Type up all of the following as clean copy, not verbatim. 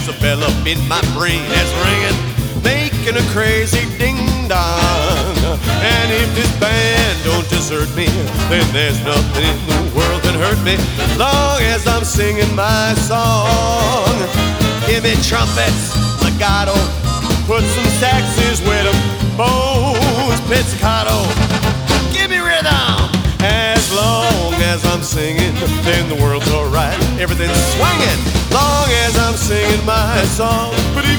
There's a bell up in my brain that's ringing, making a crazy ding-dong. And if this band don't desert me, then there's nothing in the world that hurt me, long as I'm singing my song. Give me trumpets, legato, put some saxes with them, bows, pizzicato. Give me rhythm. As long as I'm singing, then the world's alright. Everything's swinging, long as I'm singing my song.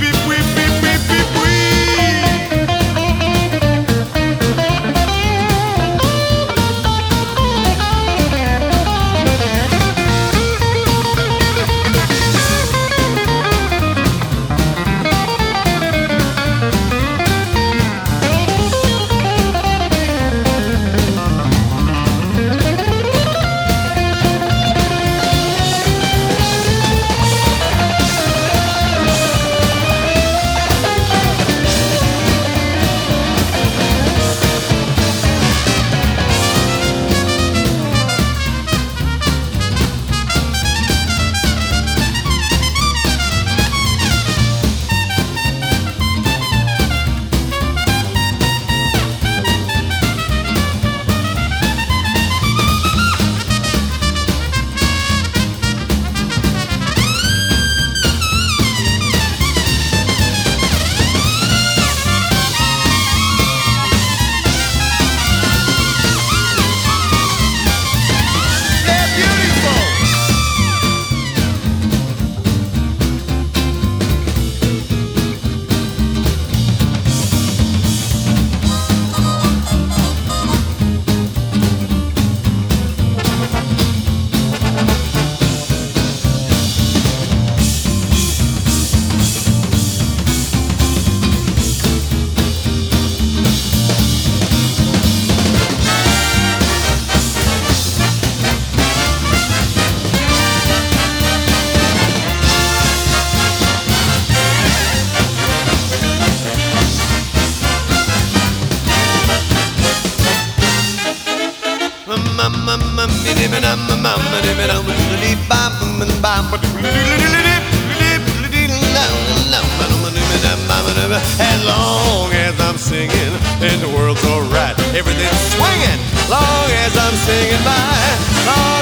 As long as I'm singing, then the world's alright. Everything's swinging, long as I'm singing my song.